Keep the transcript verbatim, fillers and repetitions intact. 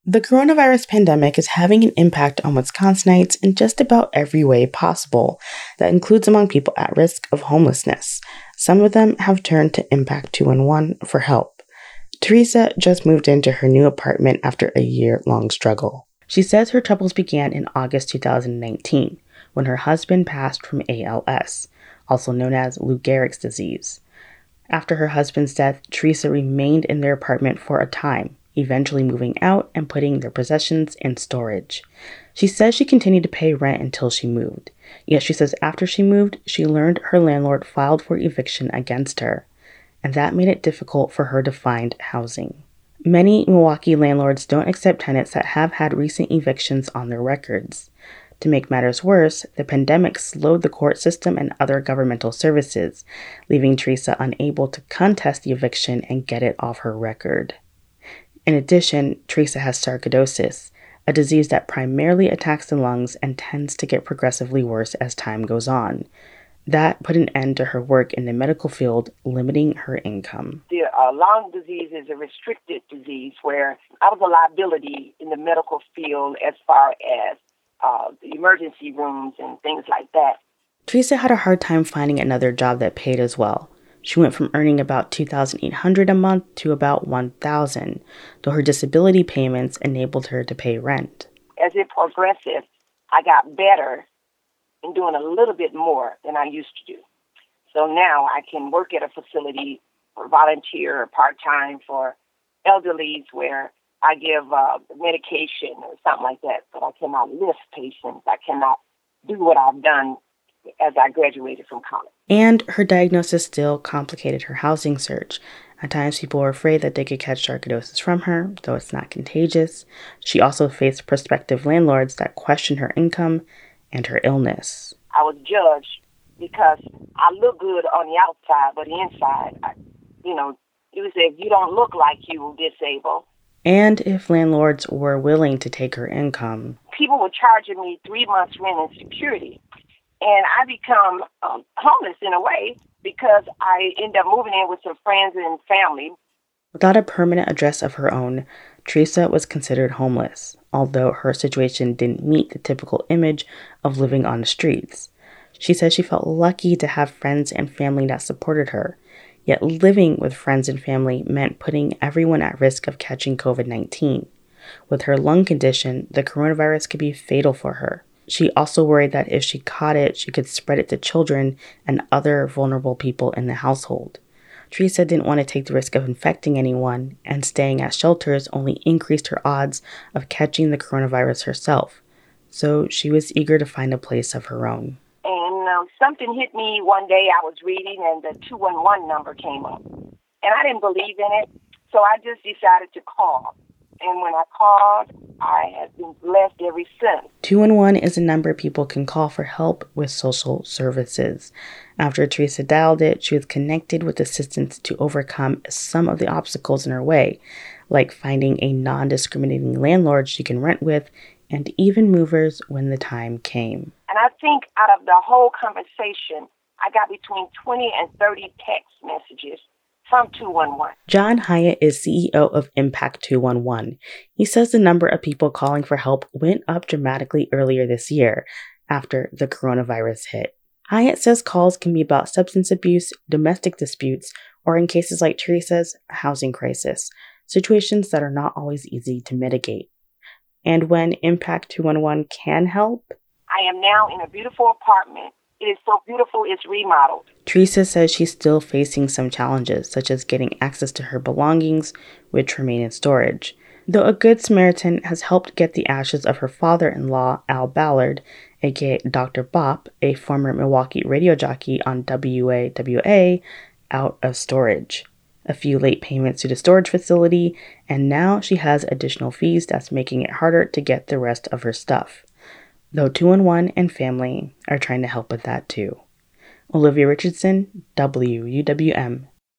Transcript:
The coronavirus pandemic is having an impact on Wisconsinites in just about every way possible. That includes among people at risk of homelessness. Some of them have turned to Impact two one one for help. Teresa just moved into her new apartment after a year-long struggle. She says her troubles began in August two thousand nineteen, when her husband passed from A L S, also known as Lou Gehrig's disease. After her husband's death, Teresa remained in their apartment for a time, eventually moving out and putting their possessions in storage. She says she continued to pay rent until she moved. Yet she says after she moved, she learned her landlord filed for eviction against her, and that made it difficult for her to find housing. Many Milwaukee landlords don't accept tenants that have had recent evictions on their records. To make matters worse, the pandemic slowed the court system and other governmental services, leaving Teresa unable to contest the eviction and get it off her record. In addition, Teresa has sarcoidosis, a disease that primarily attacks the lungs and tends to get progressively worse as time goes on. That put an end to her work in the medical field, limiting her income. The uh, lung disease is a restricted disease where I was a liability in the medical field as far as uh, the emergency rooms and things like that. Teresa had a hard time finding another job that paid as well. She went from earning about two thousand eight hundred dollars a month to about one thousand dollars, though her disability payments enabled her to pay rent. As it progressed, I got better in doing a little bit more than I used to do. So now I can work at a facility or volunteer or part-time for elderlies where I give uh, medication or something like that, but I cannot lift patients. I cannot do what I've done as I graduated from college. And her diagnosis still complicated her housing search. At times, people were afraid that they could catch sarcoidosis from her, though it's not contagious. She also faced prospective landlords that questioned her income and her illness. I was judged because I look good on the outside, but the inside, I, you know, it was if you don't look like you disabled. And if landlords were willing to take her income. People were charging me three months rent and security. And I become um, homeless in a way because I end up moving in with some friends and family. Without a permanent address of her own, Teresa was considered homeless, although her situation didn't meet the typical image of living on the streets. She says she felt lucky to have friends and family that supported her, yet living with friends and family meant putting everyone at risk of catching covid nineteen. With her lung condition, the coronavirus could be fatal for her. She also worried that if she caught it, she could spread it to children and other vulnerable people in the household. Teresa didn't want to take the risk of infecting anyone, and staying at shelters only increased her odds of catching the coronavirus herself. So she was eager to find a place of her own. And um, something hit me one day. I was reading, and the two one one number came up. And I didn't believe in it, so I just decided to call. And when I called, I have been blessed ever since. two one one is a number people can call for help with social services. After Teresa dialed it, she was connected with assistance to overcome some of the obstacles in her way, like finding a non-discriminating landlord she can rent with, and even movers when the time came. And I think out of the whole conversation, I got between twenty and thirty text messages from two one one. John Hyatt is C E O of Impact two one one. He says the number of people calling for help went up dramatically earlier this year after the coronavirus hit. Hyatt says calls can be about substance abuse, domestic disputes, or in cases like Teresa's, a housing crisis, situations that are not always easy to mitigate. And when Impact two one one can help, I am now in a beautiful apartment. It is so beautiful, it's remodeled. Teresa says she's still facing some challenges, such as getting access to her belongings, which remain in storage. Though a Good Samaritan has helped get the ashes of her father-in-law, Al Ballard, aka Doctor Bop, a former Milwaukee radio jockey on W A W A, out of storage. A few late payments to the storage facility, and now she has additional fees that's making it harder to get the rest of her stuff. Though two one one and family are trying to help with that too. Olivia Richardson, W U W M